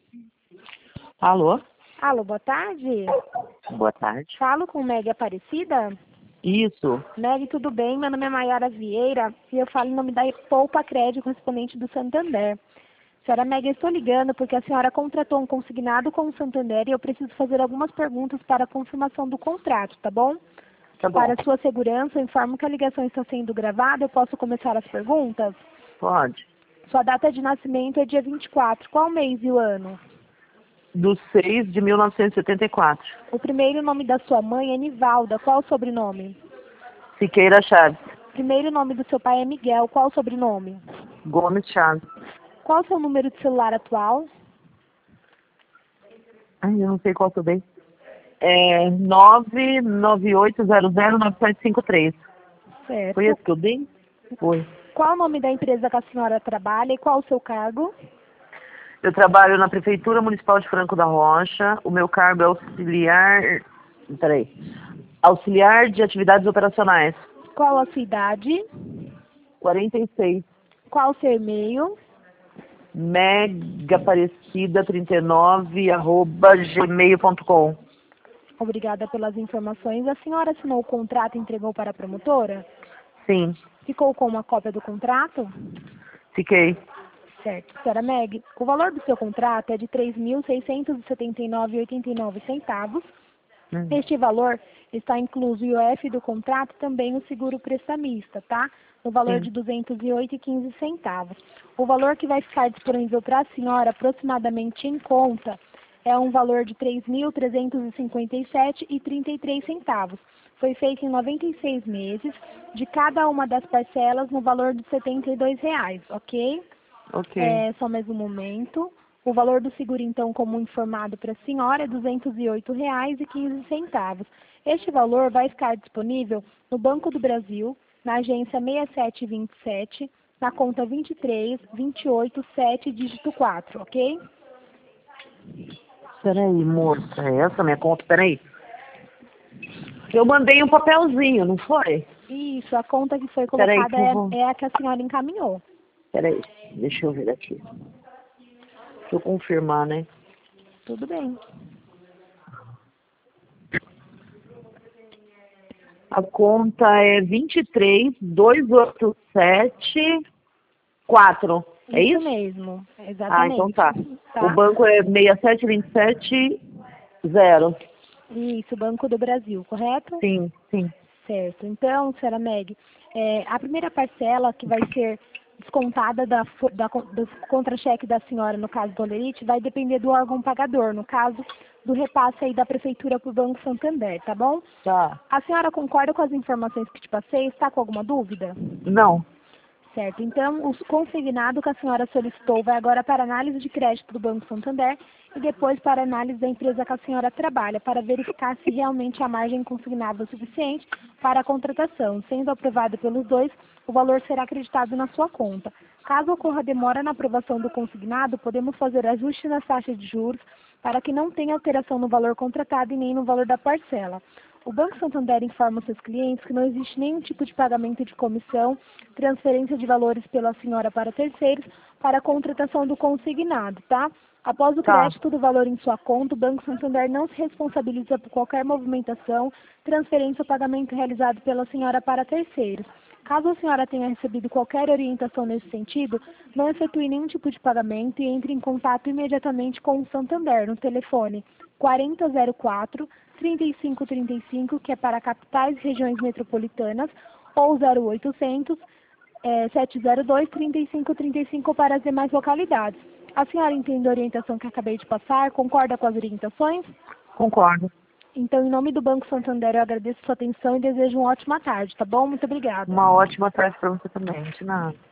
Alô? Alô, boa tarde. Boa tarde. Falo com Meg Aparecida. Isso. Meg, tudo bem? Meu nome é Maiara Vieira e eu falo em nome da Poupa Crédito, correspondente do Santander. Senhora Meg, eu estou ligando porque a senhora contratou um consignado com o Santander e eu preciso fazer algumas perguntas para a confirmação do contrato, tá bom? Tá bom. Para sua segurança, eu informo que a ligação está sendo gravada. Eu posso começar as perguntas? Pode. Sua data de nascimento é dia 24. Qual mês e o ano? Do 6 de 1974. O primeiro nome da sua mãe é Nivalda. Qual o sobrenome? Siqueira Chaves. Primeiro nome do seu pai é Miguel. Qual o sobrenome? Gomes Chaves. Qual o seu número de celular atual? Ai, eu não sei qual que eu dei. É 998009753. Certo. Foi esse que eu dei? Foi. Qual o nome da empresa que a senhora trabalha e qual o seu cargo? Eu trabalho na Prefeitura Municipal de Franco da Rocha. O meu cargo é auxiliar... Peraí. Auxiliar de atividades operacionais. Qual a sua idade? 46. Qual o seu e-mail? megaparecida39@gmail.com. Obrigada pelas informações. A senhora assinou o contrato e entregou para a promotora? Sim, Ficou com uma cópia do contrato? fiquei. Certo. Senhora Meg, o valor do seu contrato é de R$ 3.679,89. Este valor está incluso o IOF do contrato e também o seguro prestamista, tá? No valor Sim. de R$ 208,15. O valor que vai ficar disponível para a senhora, aproximadamente em conta, é um valor de R$ 3.357,33. Foi feito em 96 meses, de cada uma das parcelas no valor de R$ 72, ok? Ok. Só mais um momento. O valor do seguro, então, como informado para a senhora, é R$ 208,15. Este valor vai ficar disponível no Banco do Brasil, na agência 6727, na conta 23287, dígito 4, ok? Peraí, moça, é essa a minha conta? Peraí. Eu mandei um papelzinho, não foi? Isso, a conta que foi Peraí, colocada que eu vou... é a que a senhora encaminhou. Peraí, deixa eu ver aqui. Deixa eu confirmar, né? Tudo bem. A conta é 23287.4. É Isso isso? mesmo, Ah, então exatamente. tá. O Tá? banco é 67270. Isso, Banco do Brasil, correto? Sim, sim. Certo. Então, senhora Meg, a primeira parcela que vai ser descontada do contra-cheque da senhora, no caso do Olerite, vai depender do órgão pagador, no caso do repasse aí da Prefeitura para o Banco Santander, tá bom? Tá. A senhora concorda com as informações que te passei? Está com alguma dúvida? Não. Certo. Então, o consignado que a senhora solicitou vai agora para análise de crédito do Banco Santander e depois para análise da empresa que a senhora trabalha, para verificar se realmente a margem consignada é suficiente para a contratação. Sendo aprovado pelos dois, o valor será acreditado na sua conta. Caso ocorra demora na aprovação do consignado, podemos fazer ajuste nas taxas de juros para que não tenha alteração no valor contratado e nem no valor da parcela. O Banco Santander informa seus clientes que não existe nenhum tipo de pagamento de comissão, transferência de valores pela senhora para terceiros para a contratação do consignado, tá? Após o Tá. crédito do valor em sua conta, o Banco Santander não se responsabiliza por qualquer movimentação, transferência ou pagamento realizado pela senhora para terceiros. Caso a senhora tenha recebido qualquer orientação nesse sentido, não efetue nenhum tipo de pagamento e entre em contato imediatamente com o Santander no telefone 4004-3535, que é para capitais e regiões metropolitanas, ou 0800 702-3535 para as demais localidades. A senhora entende a orientação que acabei de passar? Concorda com as orientações? Concordo. Então, em nome do Banco Santander, eu agradeço a sua atenção e desejo uma ótima tarde, tá bom? Muito obrigada. Uma ótima tarde para você também. De nada.